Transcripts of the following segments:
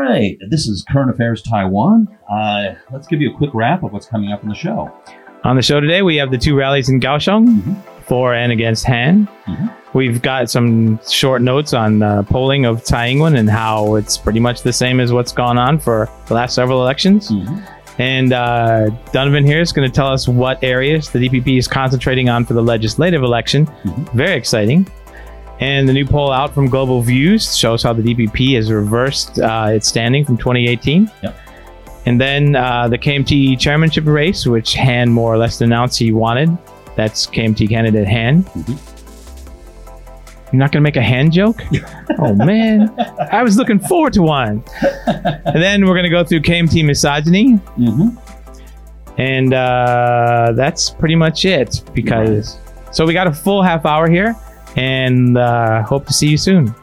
right, this is Current Affairs Taiwan. Let's give you a quick wrap of what's coming up in the show. On the show today, we have the two rallies in Kaohsiung, for and against Han. We've got some short notes on polling of Tsai Ing-wen and how it's pretty much the same as what's gone on for the last several elections. And Donovan here is going to tell us what areas the DPP is concentrating on for the legislative election. Very exciting. And the new poll out from Global Views shows how the DPP has reversed its standing from 2018. And then the KMT chairmanship race, which Han more or less announced he wanted. That's KMT candidate Han. You're not going to make a Han joke? Oh, man. I was looking forward to one. And then we're going to go through KMT misogyny. And that's pretty much it. So we got a full half hour here. And hope to see you soon.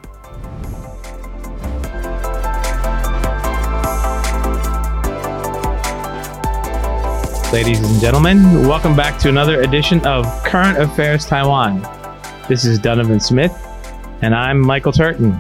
Ladies and gentlemen, welcome back to another edition of Current Affairs Taiwan. This is Donovan Smith, and I'm Michael Turton.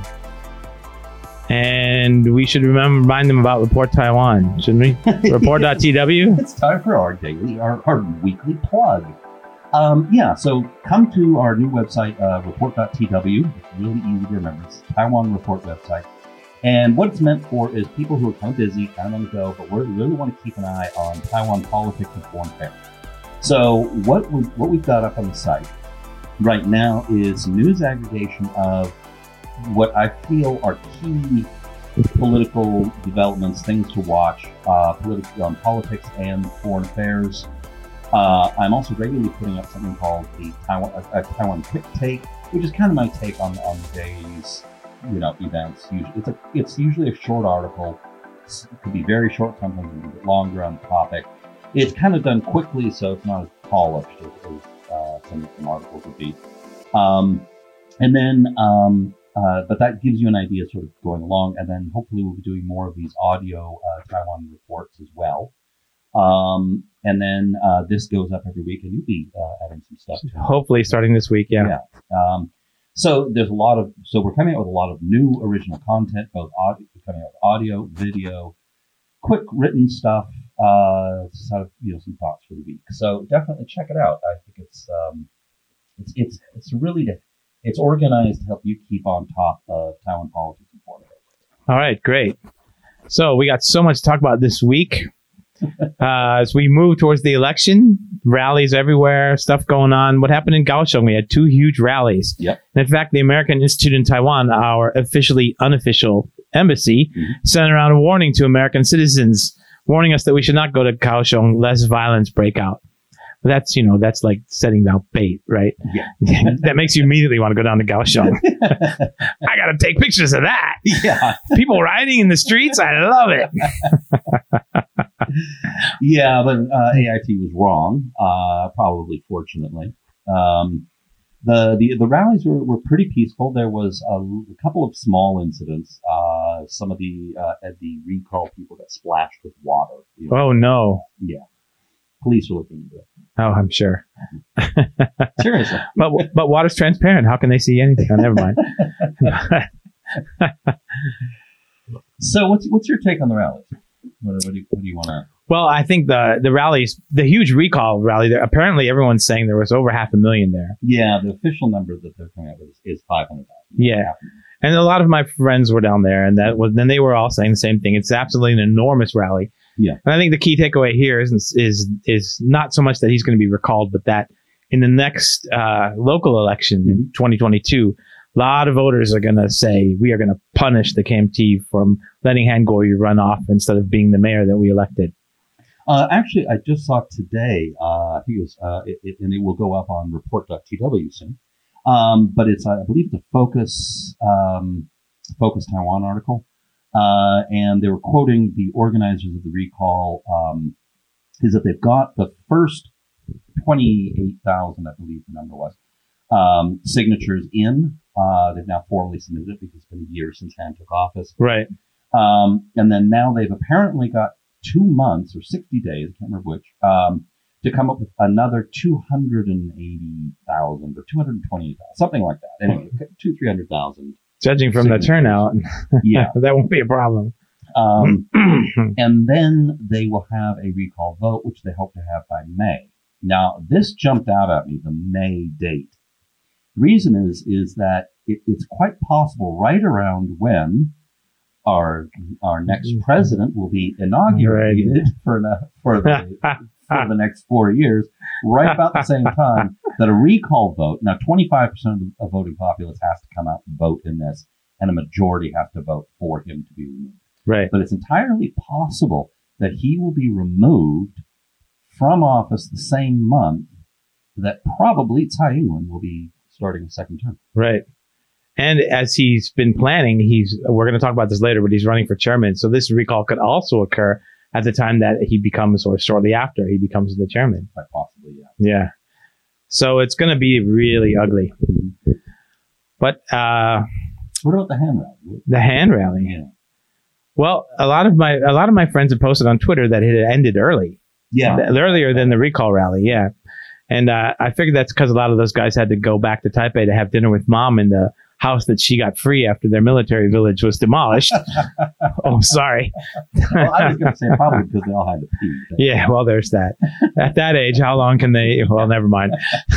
And we should remind them about Report Taiwan, shouldn't we? Report.tw. It's time for our weekly plug. So come to our new website, report.tw. It's really easy to remember. It's a Taiwan Report website. And what it's meant for is people who are kind of busy, kind of on the go, but we really want to keep an eye on Taiwan politics and foreign affairs. So what we've got up on the site right now is news aggregation of what I feel are key political developments, things to watch, on politics and foreign affairs. I'm also regularly putting up something called the Taiwan Quick Take, which is kind of my take on the day's events. It's usually a short article. It could be very short, sometimes a little bit longer on the topic. It's kind of done quickly, so it's not as polished as some articles would be. But that gives you an idea sort of going along, and then hopefully we'll be doing more of these audio Taiwan reports as well. And then this goes up every week, and you'll be adding some stuff to it. Hopefully starting this week, yeah. So we're coming out with a lot of new original content, both audio, video, quick written stuff, just out of some thoughts for the week. So definitely check it out. I think it's organized to help you keep on top of Taiwan politics and foreign affairs. All right, great. So we got so much to talk about this week. As we move towards the election, rallies everywhere, stuff going on. What happened in Kaohsiung? We had two huge rallies. And in fact, the American Institute in Taiwan, our officially unofficial embassy, sent around a warning to American citizens, warning us that we should not go to Kaohsiung lest violence break out. That's like setting out bait, right? That makes you immediately want to go down to Kaohsiung. I got to take pictures of that. People rioting in the streets. I love it. But AIT was wrong, probably fortunately. The rallies were pretty peaceful. There was a couple of small incidents. Some of the recall people got splashed with water. Oh, no. Yeah. Police are looking into it. Oh, I'm sure. Seriously. But water's transparent. How can they see anything? Oh, never mind. So what's your take on the rallies? What do you want to... Well, I think the rallies, the huge recall rally, apparently everyone's saying there was over 500,000 there. Yeah, the official number that they're coming up with is 500,000. Yeah. And a lot of my friends were down there, and then they were all saying the same thing. It's absolutely an enormous rally. Yeah. And I think the key takeaway here is not so much that he's going to be recalled, but that in the next local election in 2022, a lot of voters are going to say, we are going to punish the KMT from letting Han Kuo-yu run off instead of being the mayor that we elected. Actually, I just saw today, I think it was, and it will go up on report.tw soon. But it's, I believe, the Focus Taiwan article. And they were quoting the organizers of the recall, is that they've got the first 28,000, I believe the number was, signatures in. They've now formally submitted it because it's been a year since Han took office. Right. And then now they've apparently got 2 months or 60 days, I can't remember which, to come up with another 280,000 or 220,000, something like that. Anyway, 300,000. Judging from the turnout, yeah, that won't be a problem. And then they will have a recall vote, which they hope to have by May. Now, this jumped out at me, the May date. The reason is that it's quite possible right around when our next president will be inaugurated for the next 4 years, right about the same time that a recall vote. Now, 25% of the voting populace has to come out and vote in this, and a majority has to vote for him to be removed. Right. But it's entirely possible that he will be removed from office the same month that probably Tsai Ing-wen will be starting a second term. Right. And as he's been planning, we're going to talk about this later, but he's running for chairman. So this recall could also occur at the time that he becomes, or shortly after he becomes the chairman. Quite possibly, yeah. Yeah. So it's going to be really ugly. But what about the Han rally? The Han rally. Yeah. Well, a lot of my friends have posted on Twitter that it had ended early. Yeah. Earlier than the recall rally. Yeah. And I figured that's because a lot of those guys had to go back to Taipei to have dinner with mom in the house that she got free after their military village was demolished. Oh, sorry. Well, I was going to say probably because they all had to pee. Yeah, well, there's that. At that age, how long can they? Well, never mind.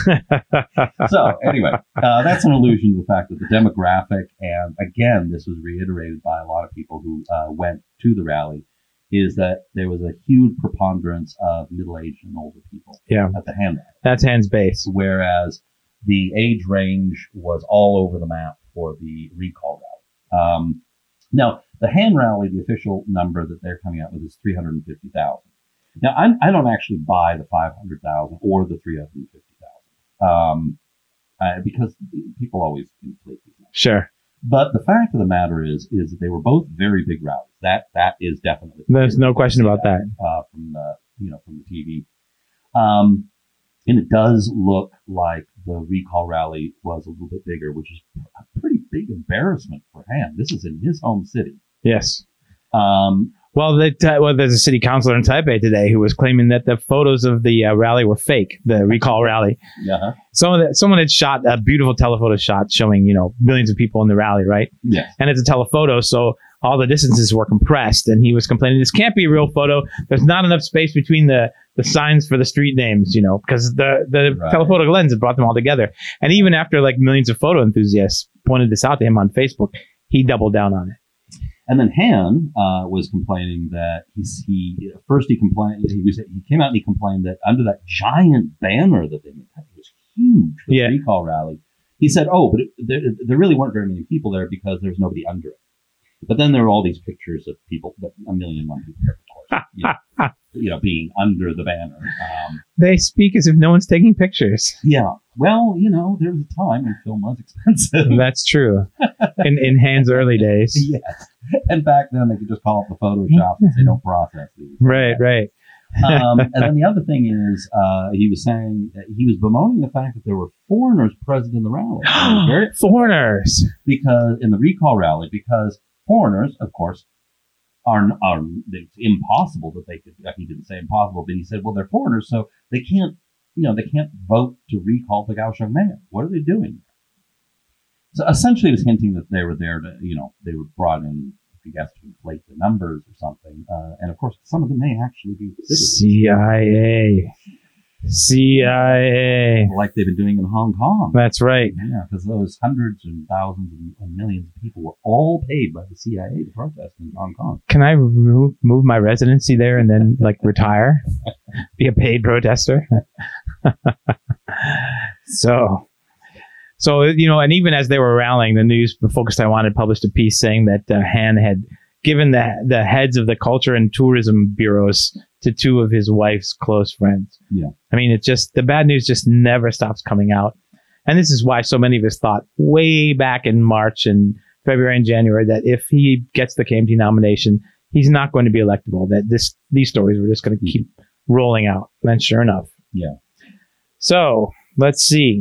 So anyway, that's an allusion to the fact that the demographic, and again, this was reiterated by a lot of people who went to the rally, is that there was a huge preponderance of middle-aged and older people at the Han rally. That's Han's base. Whereas the age range was all over the map for the recall rally. Now, the Han rally, the official number that they're coming out with is 350,000. Now, I don't actually buy the 500,000 or the 350,000 because people always inflate these numbers. Sure. But the fact of the matter is that they were both very big rallies. That is definitely. There's no question about that. From the TV. And it does look like the recall rally was a little bit bigger, which is a pretty big embarrassment for Han. This is in his home city. Yes. Well, there's a city councilor in Taipei today who was claiming that the photos of the rally were fake, the recall rally. Yeah. Someone had shot a beautiful telephoto shot showing, millions of people in the rally, right? Yes. And it's a telephoto, so all the distances were compressed, and he was complaining, this can't be a real photo. There's not enough space between the signs for the street names, because the telephoto lens had brought them all together. And even after millions of photo enthusiasts pointed this out to him on Facebook, he doubled down on it. And then Han was complaining that he came out and he complained that under that giant banner that they made, that was huge for the recall rally. He said, but there really weren't very many people there because there's nobody under it. But then there were all these pictures of people, 1,000,001 people, of course, being under the banner. They speak as if no one's taking pictures. Yeah. Well, there was a time when film was expensive. That's true. In Han's early days. Yes. And back then they could just call up the Photoshop and say, don't process these. Right. And then the other thing is, he was saying that he was bemoaning the fact that there were foreigners present in the rally. Foreigners! Because in the recall rally, because foreigners, of course, are it's impossible that they could. He didn't say impossible, but he said, well, they're foreigners, so they can't vote to recall the Kaohsiung mayor. What are they doing? So essentially, he was hinting that they were there to, they were brought in, I guess, to inflate the numbers or something. And of course, some of them may actually be CIA, like they've been doing in Hong Kong. That's right. Yeah, because those hundreds and thousands and millions of people were all paid by the CIA to protest in Hong Kong. Can I move my residency there and then retire, be a paid protester? So and even as they were rallying, the news, the Focus Taiwan had published a piece saying that Han had given the heads of the culture and tourism bureaus to two of his wife's close friends. Yeah. I mean, the bad news just never stops coming out. And this is why so many of us thought way back in March and February and January that if he gets the KMT nomination, he's not going to be electable, that these stories were just going to keep rolling out. And sure enough. Yeah. So let's see.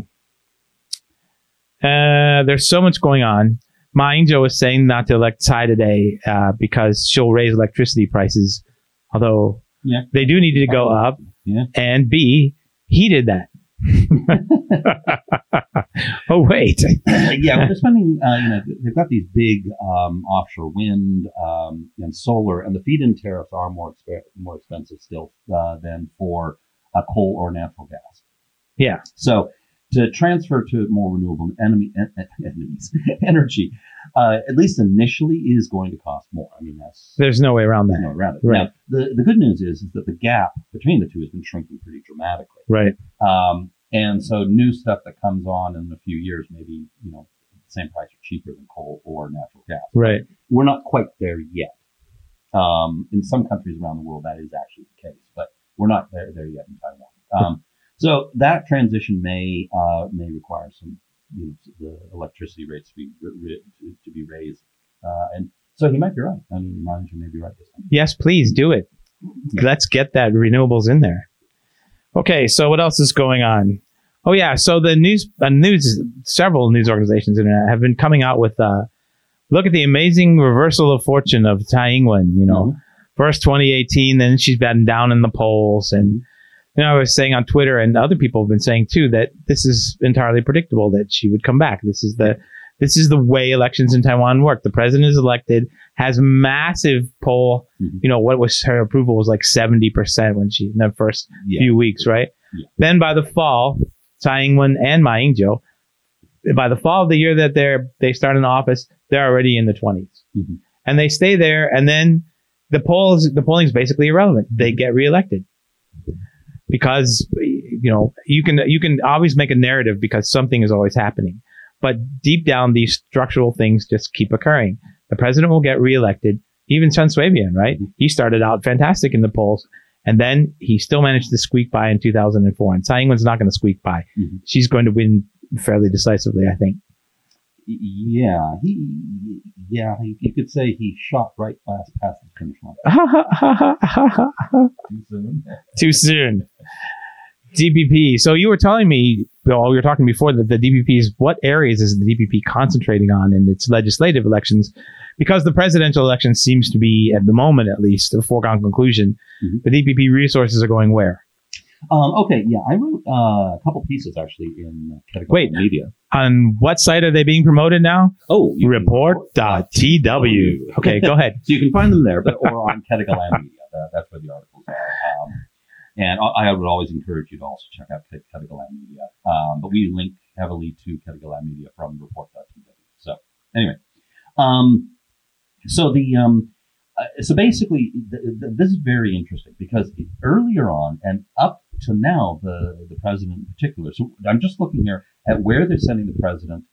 There's so much going on. Ma Ying-jeou was saying not to elect Tsai today because she'll raise electricity prices, although they do need to go up. Yeah. And B, he did that. Oh, wait. Yeah, well, they're spending, they've got these big offshore wind and solar, and the feed-in tariffs are more expensive still than for coal or natural gas. Yeah. So to transfer to more renewable energy, at least initially, is going to cost more. I mean, there's no way around that. No way around it. Right. Now, the good news is that the gap between the two has been shrinking pretty dramatically. Right. And so new stuff that comes on in a few years, maybe, the same price or cheaper than coal or natural gas. Right. We're not quite there yet. In some countries around the world, that is actually the case, but we're not there yet in Taiwan. So that transition may require some, the electricity rates to be raised. And so he might be right. I mean, manager may be right this time. Yes, please do it. Yeah. Let's get that renewables in there. Okay, so what else is going on? Oh yeah, so the several news organizations have been coming out with look at the amazing reversal of fortune of Tsai Ing-wen. First 2018, then she's been down in the polls, and I was saying on Twitter, and other people have been saying too, that this is entirely predictable that she would come back. This is the way elections in Taiwan work. The president is elected, has massive poll. What was her approval was like 70% when she in the first few weeks, right? Yeah. Then by the fall, Tsai Ing-wen and Ma Ying-jeou, by the fall of the year that they start in office, they're already in the 20s, and they stay there. And then the polling is basically irrelevant. They get reelected because you can always make a narrative because something is always happening. But deep down, these structural things just keep occurring. The president will get reelected. Even Chen Shui-bian, right? He started out fantastic in the polls, and then he still managed to squeak by in 2004. And Tsai Ing-wen's not going to squeak by. She's going to win fairly decisively, I think. Yeah, you could say he shot right past the finish line. Too soon. Too soon. DPP. So you were telling me, Bill, we were talking before, that the DPP what areas is the DPP concentrating on in its legislative elections? Because the presidential election seems to be, at the moment at least, a foregone conclusion. The DPP resources are going where? Okay, yeah, I wrote a couple pieces actually in Ketagalan Media. On what site are they being promoted now? Oh, report.tw. Okay, go ahead. So you can find them there, or on Ketagalan Media. That's where the articles are. And I would always encourage you to also check out Ketagalan Media. But we link heavily to Ketagalan Media from report.tw. So anyway, so basically, this is very interesting because earlier on and up to now, the president in particular. So I'm just looking here at where they're sending the president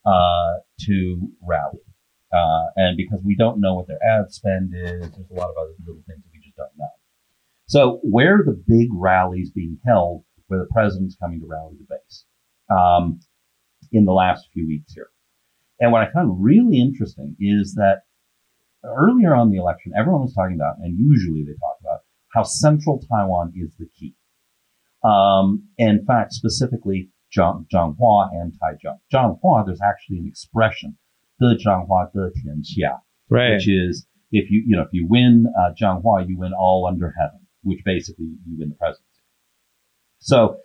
to rally, and because we don't know what their ad spend is, there's a lot of other little things that we just don't know. So where are the big rallies being held where the president's coming to rally the base in the last few weeks here? And what I found really interesting is that earlier on in the election, everyone was talking about, and usually they talk about, how central Taiwan is the key. In fact, specifically, Zhanghua and Taichung. Zhanghua, there's actually an expression, 的Zhanghua的天下, right, which is if you win Zhanghua, you win all under heaven, which basically you win the presidency. So,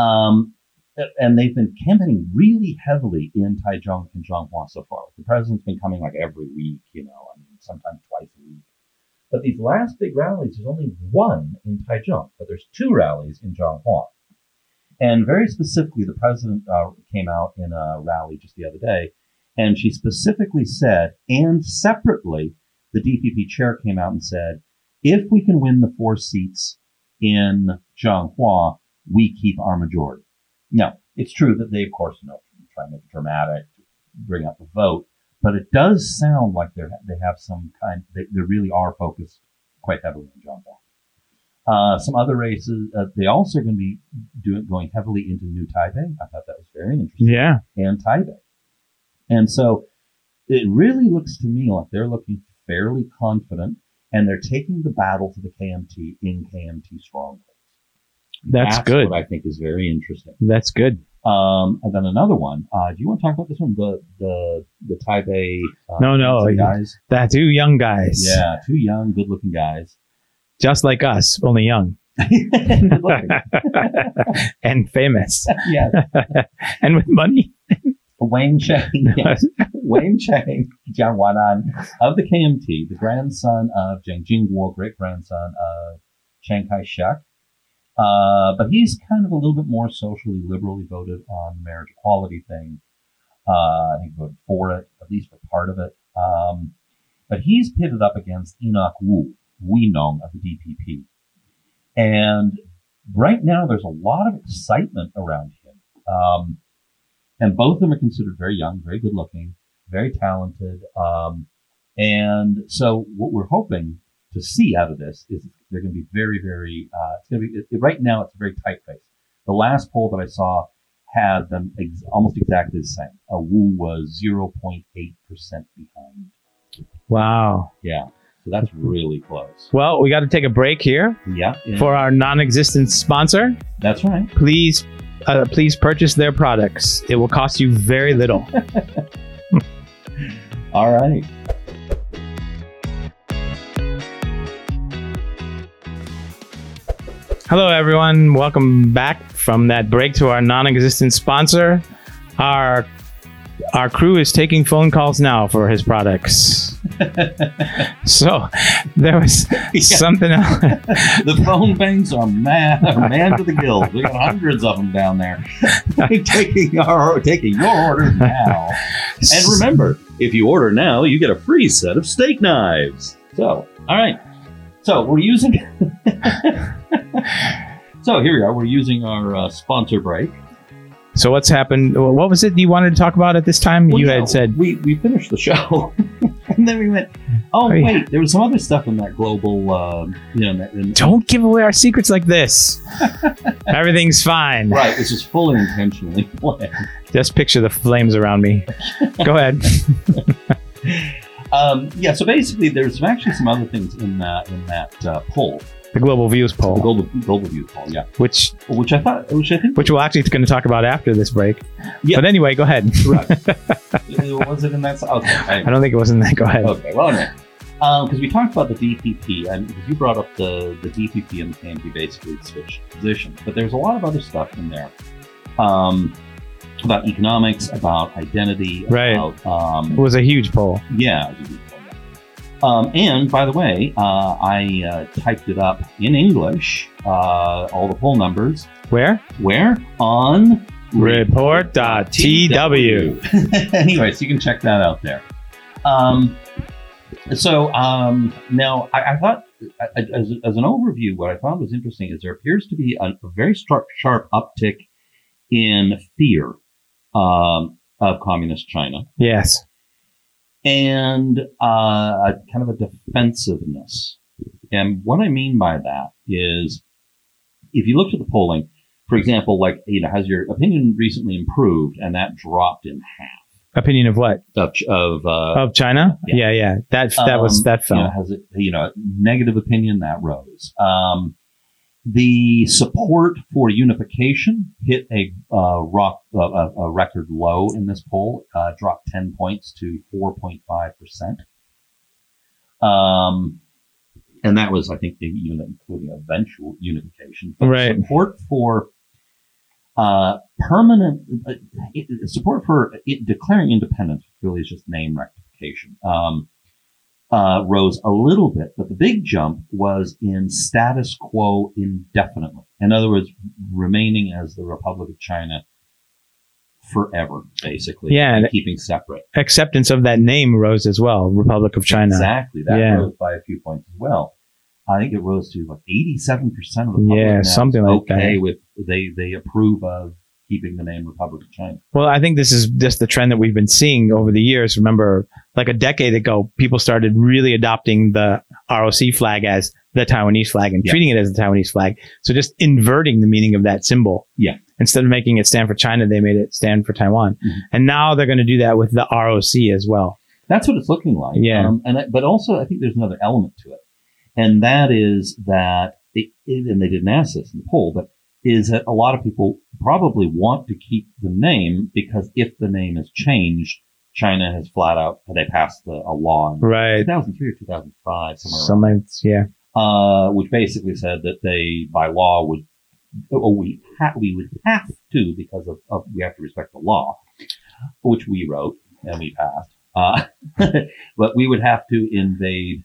and they've been campaigning really heavily in Taichung and Zhanghua so far. The president's been coming like every week, sometimes twice a week. But these last big rallies, there's only one in Taichung, but there's two rallies in Zhanghua. And very specifically, the president came out in a rally just the other day, and she specifically said, and separately, the DPP chair came out and said, if we can win the 4 seats in Zhanghua, we keep our majority. Now, it's true that they, of course, try and make it dramatic, bring up the vote, but it does sound like they have some kind, they really are focused quite heavily on Zhanghua. Some other races, they also are going to be going heavily into New Taipei. I thought that was very interesting. Yeah. And Taipei. And so it really looks to me like they're looking fairly confident, and they're taking the battle to the KMT in KMT strongholds. That's good. What I think is very interesting. That's good. And then another one. Do you want to talk about this one? The Taipei no guys. That 2 young guys. Yeah, 2 young, good-looking guys. Just like us, only young. Good looking. And famous. Yeah. And with money. Wang Cheng, yes. Wang Cheng Jianwanan of the KMT, the grandson of Jiang Jingguo, great-grandson of Chiang Kai-shek. But he's kind of a little bit more socially liberal. He voted on the marriage equality thing. I think he voted for it, at least for part of it. But he's pitted up against Enoch Wu Nong of the DPP. And right now there's a lot of excitement around him. And both of them are considered very young, very good looking, very talented. And so what we're hoping to see out of this is they're going to be very, very, it's going to be, right now it's a very tight race. The last poll that I saw had them almost exactly the same. Wu was 0.8% behind. Wow. Yeah. So that's really close. Well, we got to take a break here. Yeah. For our non-existent sponsor. That's right. Please purchase their products. It will cost you very little. All right. Hello, everyone. Welcome back from that break to our non-existent sponsor. Our crew is taking phone calls now for his products. So there was something else. The phone banks are man to the gills. We got hundreds of them down there taking your orders now. And remember, if you order now, you get a free set of steak knives. So, all right. So we're using. So here we are. We're using our sponsor break. So what's happened? What was it you wanted to talk about at this time? Well, you had said we finished the show, and then we went, wait, there was some other stuff in that global, don't give away our secrets like this. Everything's fine. Right, this is fully intentionally planned. Just picture the flames around me. Go ahead. So basically, there's actually some other things in that poll. The Global Views poll. The Global Views poll, yeah. Which we're actually going to talk about after this break. Yeah. But anyway, go ahead. Right. Was it in that? Okay. I don't think it was in that. Go ahead. Okay. Well, anyway, because we talked about the DPP, and because you brought up the DPP and the KMT basically switched positions, but there's a lot of other stuff in there. About economics, about identity. Right. About, it was a huge poll. Yeah. It was a huge poll. And by the way, I typed it up in English, all the poll numbers. Where? On report.tw. Anyway, so you can check that out there. Now I thought, as an overview, what I found was interesting is there appears to be a very sharp uptick in fear of communist China. Yes. And a kind of a defensiveness. And what I mean by that is, if you looked at the polling, for example, has your opinion recently improved, and that dropped in half? Opinion of what? Of China? Yeah. That fell. Has it, negative opinion that rose. The support for unification hit a record low in this poll, dropped 10 points to 4.5%. And that was, I think, even including eventual unification. But right. Support for declaring independence really is just name rectification. Rose a little bit, but the big jump was in status quo indefinitely. In other words, remaining as the Republic of China forever, basically. Yeah. And keeping separate. Acceptance of that name rose as well, Republic of China. Exactly. That rose by a few points as well. I think it rose to 87% of the public. Yeah, something like that. Okay, they approve of keeping the name Republic of China. Well, I think this is just the trend that we've been seeing over the years. Remember, like a decade ago, people started really adopting the ROC flag as the Taiwanese flag and treating it as the Taiwanese flag. So just inverting the meaning of that symbol. Yeah. Instead of making it stand for China, they made it stand for Taiwan. Mm-hmm. And now they're going to do that with the ROC as well. That's what it's looking like. Yeah. But also, I think there's another element to it. And that is that, and they didn't ask this in the poll, but is that a lot of people probably want to keep the name because if the name is changed, China has flat out, they passed a law in 2003 or 2005, somewhere around. Yeah. which basically said that they, by law, we would have to, because of we have to respect the law, which we wrote and we passed. But we would have to invade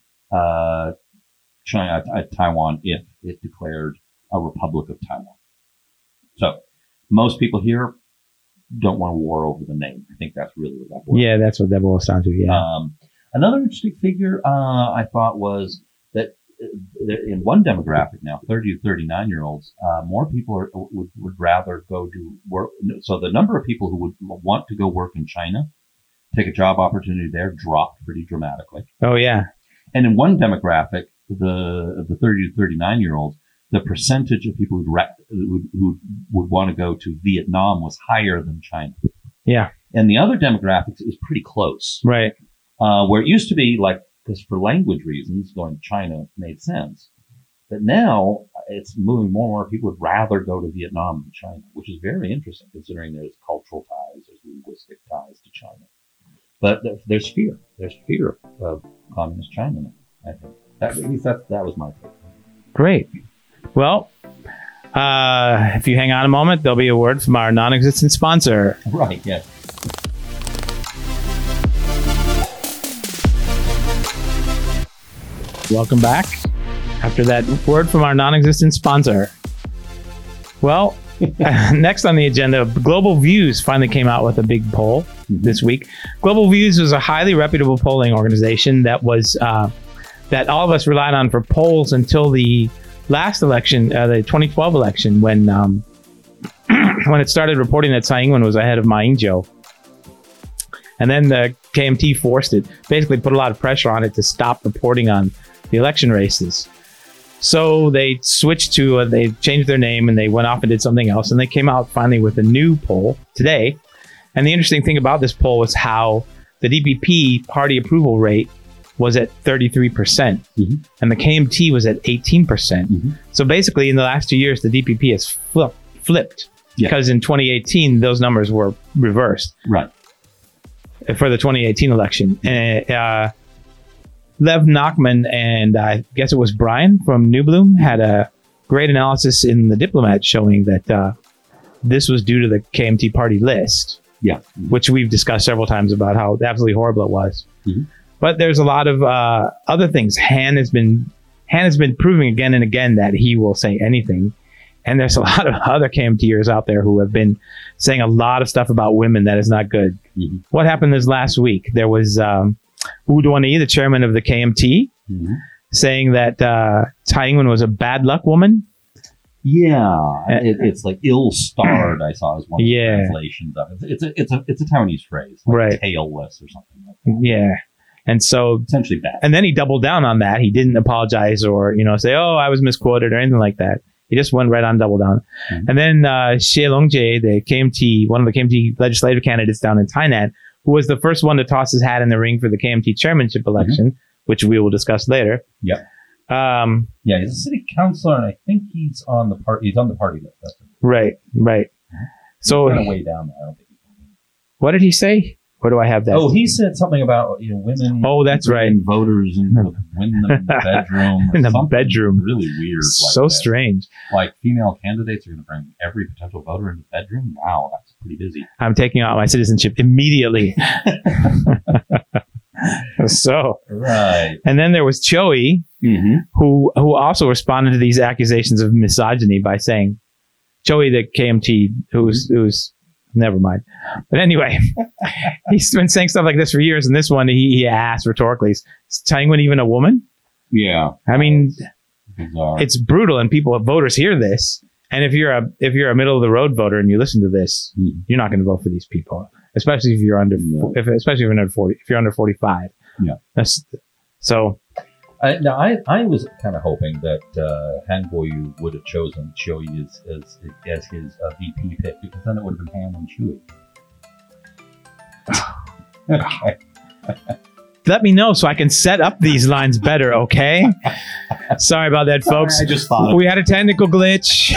Taiwan if it declared a Republic of Taiwan. So most people here don't want a war over the name. I think that's really what that boils. Yeah, that's what that boils down to. Yeah. Another interesting figure I thought was that in one demographic now, 30 to 39-year-olds, more people would rather go to work. So the number of people who would want to go work in China, take a job opportunity there, dropped pretty dramatically. Oh, yeah. And in one demographic, the 30 to 39-year-olds, the percentage of people who would want to go to Vietnam was higher than China. Yeah. And the other demographics is pretty close. Right. Where it used to be like, because for language reasons, going to China made sense. But now it's moving more and more. People would rather go to Vietnam than China, which is very interesting considering there's cultural ties, there's linguistic ties to China. But there's fear. There's fear of communist China now, I think. At least that was my take. Great. Well, if you hang on a moment, there'll be a word from our non-existent sponsor. Right, yeah. Welcome back after that word from our non-existent sponsor. Well, next on the agenda, Global Views finally came out with a big poll this week. Global Views was a highly reputable polling organization that was that all of us relied on for polls until the last election, the 2012 election, when when it started reporting that Tsai Ing-wen was ahead of Ma Ying-jeou. And then the KMT forced it, basically put a lot of pressure on it to stop reporting on the election races. So they switched to, they changed their name and they went off and did something else. And they came out finally with a new poll today. And the interesting thing about this poll was how the DPP party approval rate was at 33%. Mm-hmm. And the KMT was at 18%. Mm-hmm. So basically in the last 2 years, the DPP has flipped. Yeah. Because in 2018, those numbers were reversed. Right. For the 2018 election. Lev Nachman and I guess it was Brian from New Bloom had a great analysis in The Diplomat showing that this was due to the KMT party list. Yeah. Which we've discussed several times about how absolutely horrible it was. Mm-hmm. But there's a lot of other things. Han has been proving again and again that he will say anything. And there's a lot of other KMTers out there who have been saying a lot of stuff about women that is not good. Mm-hmm. What happened this last week? There was Wu Duanyi, the chairman of the KMT, saying that Tsai Ing-wen was a bad luck woman. Yeah, it's like ill-starred. I saw as one of the translations of it. It's a Taiwanese phrase, like right? Tailless or something like that. Yeah, and so essentially bad. And then he doubled down on that. He didn't apologize or say, "Oh, I was misquoted" or anything like that. He just went right on double down. Mm-hmm. And then Xie Longjie, the KMT, one of the KMT legislative candidates down in Tainan, who was the first one to toss his hat in the ring for the KMT chairmanship election, which we will discuss later. Yeah. Yeah, he's a city councilor, and I think he's on the party. He's on the party list. That's right. So kind of way down there. I don't think what did he say? Where do I have that? Oh, he said something about women. Oh, that's right. Voters and win them in the bedroom. In the bedroom. Really weird. So like strange. Like female candidates are going to bring every potential voter in the bedroom. Wow, that's pretty busy. I'm taking out my citizenship immediately. So right. And then there was Choi, who also responded to these accusations of misogyny by saying, Choi, the KMT, who's never mind. But anyway, he's been saying stuff like this for years. And this one, he asked rhetorically, is Tsai Ing-wen even a woman? Yeah. I mean, bizarre. It's brutal, and voters hear this. And if you're a middle of the road voter and you listen to this, you're not going to vote for these people, especially if you're under, especially if you're under 40, if you're under 45. Yeah. So. Now, I was kind of hoping that Han Kuo-yu would have chosen Choi as his VP pick, because then it would have been Han and Chui. Okay. Let me know so I can set up these lines better, okay? Sorry about that, folks. I just thought we had a technical glitch.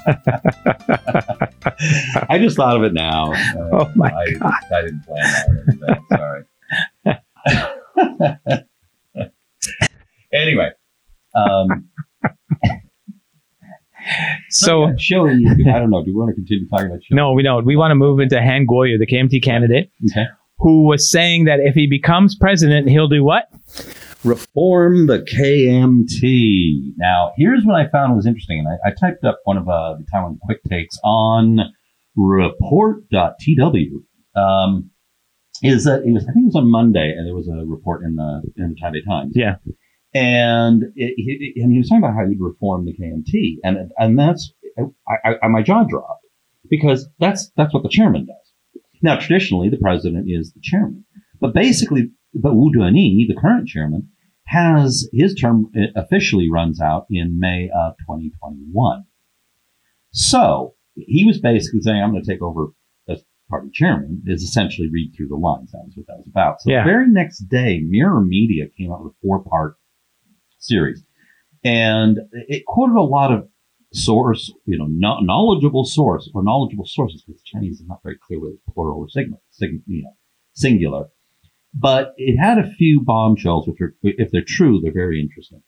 I just thought of it now. Oh my God. I didn't plan on it. Sorry. Anyway, So showing you, I don't know. Do we want to continue talking about Shilling? no, we don't. We want to move into Han Guoyu, the KMT candidate, Okay. who was saying that if he becomes president, he'll do what? Reform the KMT. Now, here's what I found was interesting, and I typed up one of the Taiwan quick takes on report.tw. Is that I think it was on Monday, and there was a report in the Taipei Times. Yeah. And he was talking about how he'd reform the KMT, and that's my jaw dropped because that's what the chairman does. Now, traditionally, the president is the chairman, but Wu Duanyi, the current chairman, has his term officially runs out in May of 2021. So he was basically saying, "I'm going to take over as party chairman." Is essentially read through the lines. That was what that was about. So Yeah. the very next day, Mirror Media came out with a 4-part series, and it quoted a lot of knowledgeable sources, because the Chinese is not very clear whether it's plural or singular. But it had a few bombshells, which are, if they're true, they're very interesting.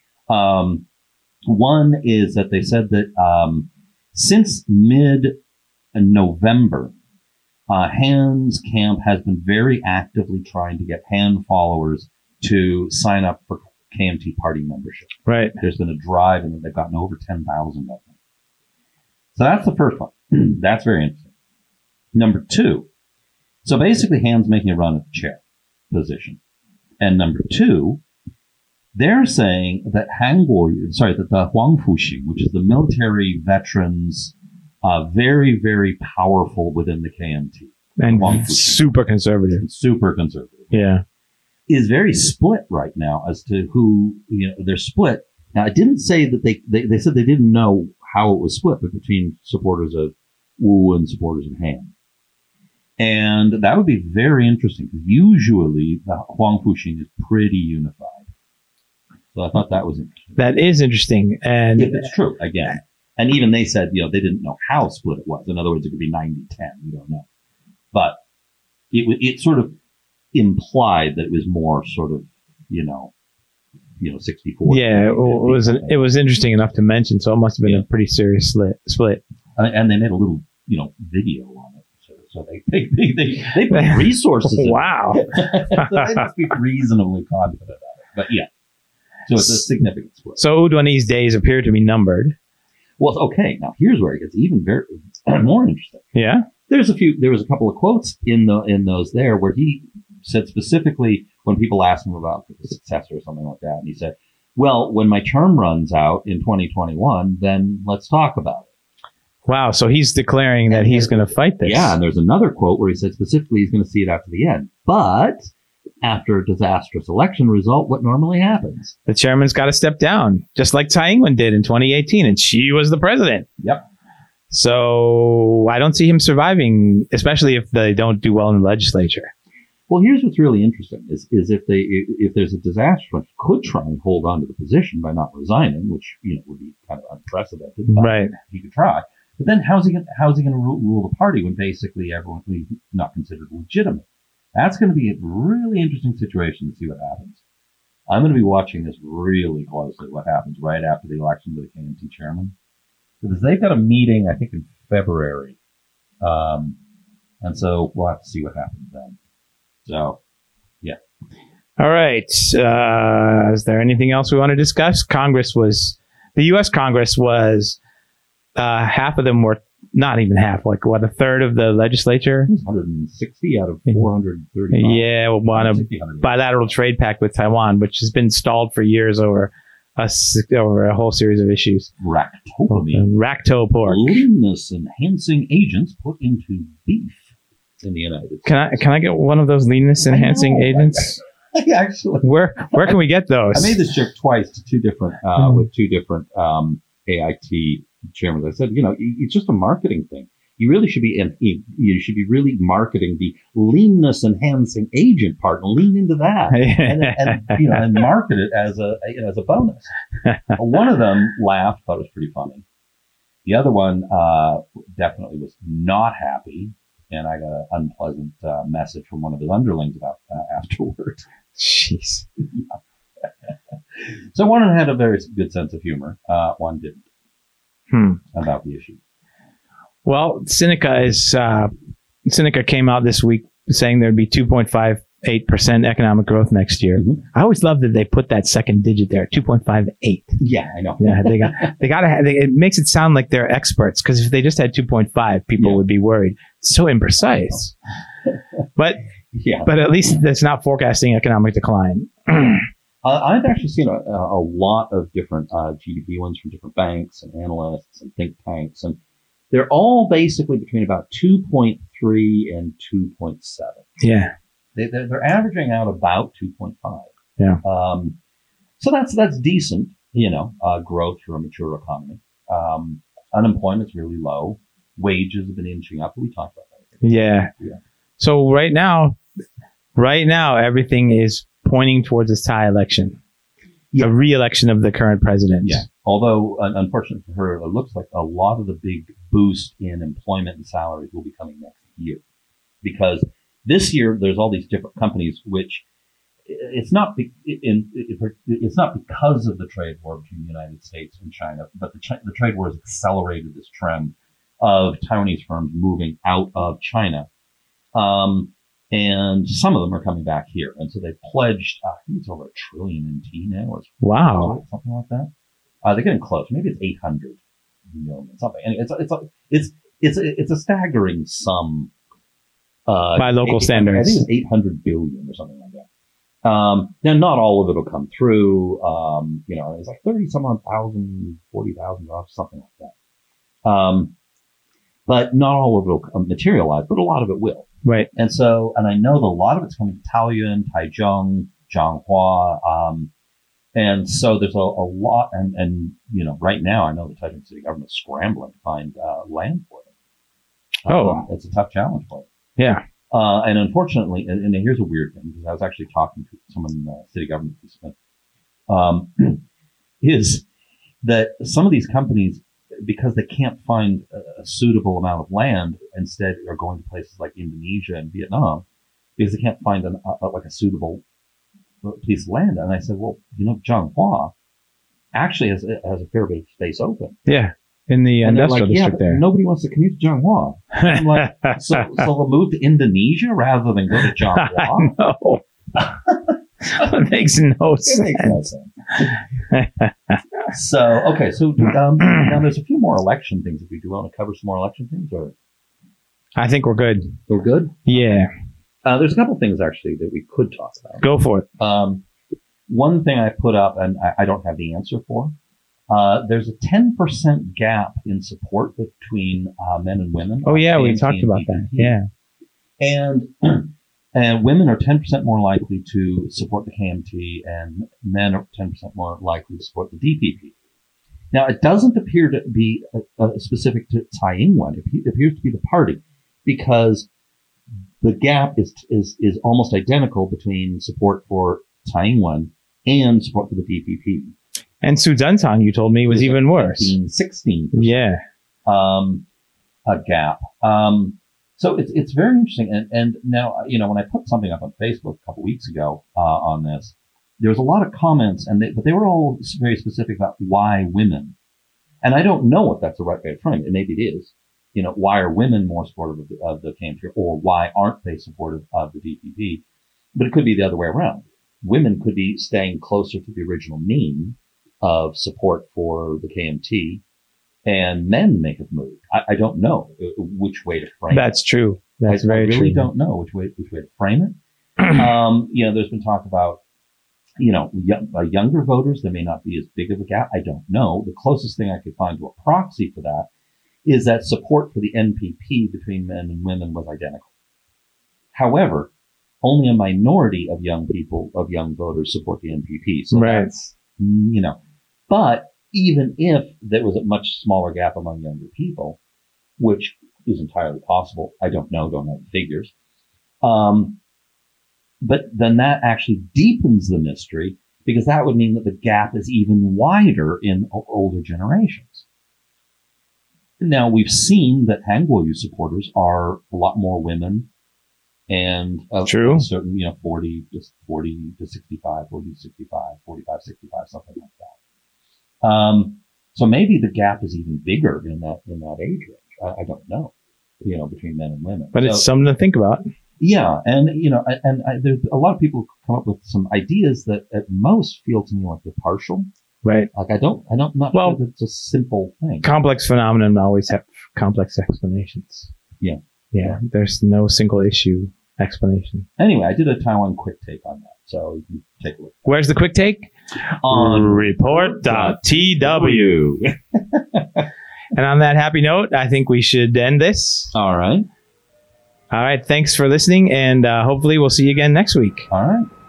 One is that they said that since mid-November, Han's camp has been very actively trying to get Han followers to sign up for KMT party membership. Right. There's been a drive, and they've gotten over 10,000 of them. So that's the first one. That's very interesting. Number 2. So basically, Han's making a run at the chair position. And number 2, they're saying that that the Huang Fuxing, which is the military veterans, very, very powerful within the KMT. And super conservative. Super conservative. Yeah. Is very split right now as to who, they're split. Now, I didn't say that they said they didn't know how it was split, but between supporters of Wu and supporters of Han. And that would be very interesting, because usually the Huang Fuxing is pretty unified. So I thought that was interesting. That is interesting. And if it's true, again. And even they said, they didn't know how split it was. In other words, it could be 90-10. We don't know. But it sort of implied that it was more sort of, 64. yeah, it was interesting enough to mention, so it must have been a pretty serious split. And they made a little, video on it. So they put resources in Wow. it. So they must be reasonably confident of it. But yeah. So it's a significant split. So Duanyi's days appear to be numbered. Well, okay. Now here's where it gets even very more interesting. Yeah. There was a couple of quotes in those there where he said specifically when people asked him about the successor or something like that, and he said, "Well, when my term runs out in 2021, then let's talk about it." Wow. So he's declaring that he's going to fight this. Yeah. And there's another quote where he said specifically he's going to see it out to the end. But after a disastrous election result, what normally happens? The chairman's got to step down, just like Tsai Ing-wen did in 2018, and she was the president. Yep. So I don't see him surviving, especially if they don't do well in the legislature. Well, here's what's really interesting is if there's a disaster, he could try and hold on to the position by not resigning, which would be kind of unprecedented. Right. He could try, but then how's he going to rule the party when basically everyone is not considered legitimate? That's going to be a really interesting situation to see what happens. I'm going to be watching this really closely. What happens right after the election of the KMT chairman, because they've got a meeting I think in February, and so we'll have to see what happens then. So, yeah. All right. Is there anything else we want to discuss? The U.S. Congress was, half of them were, not even half, like what, a third of the legislature? 160 out of 435. Yeah, we want a bilateral trade pact with Taiwan, which has been stalled for years over a whole series of issues. Racto pork. Leanness enhancing agents put into beef in the United States. Can I get one of those leanness enhancing agents? Actually, where can we get those? I made this joke twice to two different AIT chairmen. I said, it's just a marketing thing. You really should be really marketing the leanness enhancing agent part and lean into that and market it as a bonus. One of them laughed, thought it was pretty funny. The other one definitely was not happy. And I got an unpleasant message from one of his underlings about afterward. Jeez. So one had a very good sense of humor. One didn't about the issue. Well, Seneca came out this week saying there'd be 2.58% economic growth next year. Mm-hmm. I always love that they put that second digit there, 2.58. Yeah, I know. Yeah, they got to. It makes it sound like they're experts, because if they just had 2.5, people would be worried. It's so imprecise. But at least that's not forecasting economic decline. I've actually seen a lot of different GDP ones from different banks and analysts and think tanks, and they're all basically between about 2.3 and 2.7. Yeah. They're averaging out about 2.5. Yeah. So that's decent, growth for a mature economy. Unemployment's really low. Wages have been inching up. We talked about that. Yeah. So right now, everything is pointing towards this Thai election. A re-election of the current president. Yeah. Although, unfortunately for her, it looks like a lot of the big boost in employment and salaries will be coming next year. Because this year, there's all these different companies, which it's not because of the trade war between the United States and China, but the trade war has accelerated this trend of Taiwanese firms moving out of China. And some of them are coming back here. And so they pledged, I think it's over $1 trillion in tea now. Or something like that. They're getting close. Maybe it's 800 million, something. And it's a staggering sum. By local standards. I think it's 800 billion or something like that. Now, not all of it will come through. It's like 30-some-odd-thousand, 40,000, something like that. But not all of it will materialize, but a lot of it will. Right. And I know that a lot of it's coming to Taoyuan, Taichung, Zhanghua. And so there's a lot. And right now I know the Taichung city government is scrambling to find land for them. It's a tough challenge for them. Yeah. And unfortunately, and here's a weird thing, because I was actually talking to someone in the city government this month, is that some of these companies, because they can't find a suitable amount of land, instead are going to places like Indonesia and Vietnam, because they can't find a suitable piece of land. And I said, well, Zhanghua actually has a fair bit of space open. Yeah. In the industrial district there. Nobody wants to commute to Zhanghua. I'm like, so they'll move to Indonesia rather than go to Zhanghua? No. It makes no sense. So now there's a few more election things. If we do want to cover some more election things, or I think we're good. We're good? Yeah. There's a couple things actually that we could talk about. Go for it. One thing I put up, and I don't have the answer for, there's a 10% gap in support between men and women. Oh yeah, we talked about that. Yeah. And women are 10% more likely to support the KMT, and men are 10% more likely to support the DPP. Now, it doesn't appear to be specific to Tsai Ing-wen. It appears to be the party, because the gap is almost identical between support for Tsai Ing-wen and support for the DPP. And Su Zhentang, you told me, was even worse. 16%. Yeah. A gap. So it's very interesting. And now, when I put something up on Facebook a couple weeks ago on this, there was a lot of comments, but they were all very specific about why women. And I don't know if that's the right way to frame it. Maybe it is. Why are women more supportive of the KMT, or why aren't they supportive of the DPP? But it could be the other way around. Women could be staying closer to the original mean of support for the KMT, and men may have moved. I don't know which way to frame it. That's true. That's very true. I really don't know which way to frame it. There's been talk about, younger voters, there may not be as big of a gap. I don't know. The closest thing I could find to a proxy for that is that support for the NPP between men and women was identical. However, only a minority of young voters support the NPP. So that's, but even if there was a much smaller gap among younger people, which is entirely possible, I don't know, don't have the figures. But then that actually deepens the mystery, because that would mean that the gap is even wider in older generations. Now, we've seen that Han Kuo-yu supporters are a lot more women and True. certain 40 to 65, 40 to 65, 45, 65, something like that. So maybe the gap is even bigger in that age range. I don't know, between men and women. But it's something to think about. Yeah, and there's a lot of people come up with some ideas that at most feel to me like they're partial. Right. Like I'm not sure that it's a simple thing. Complex phenomenon always have complex explanations. Yeah. Yeah. There's no single issue explanation. Anyway, I did a Taiwan quick take on that, so you can take a look. Where's the quick take? On report.tw. And on that happy note, I think we should end this. All right. All right. Thanks for listening, and hopefully we'll see you again next week. All right.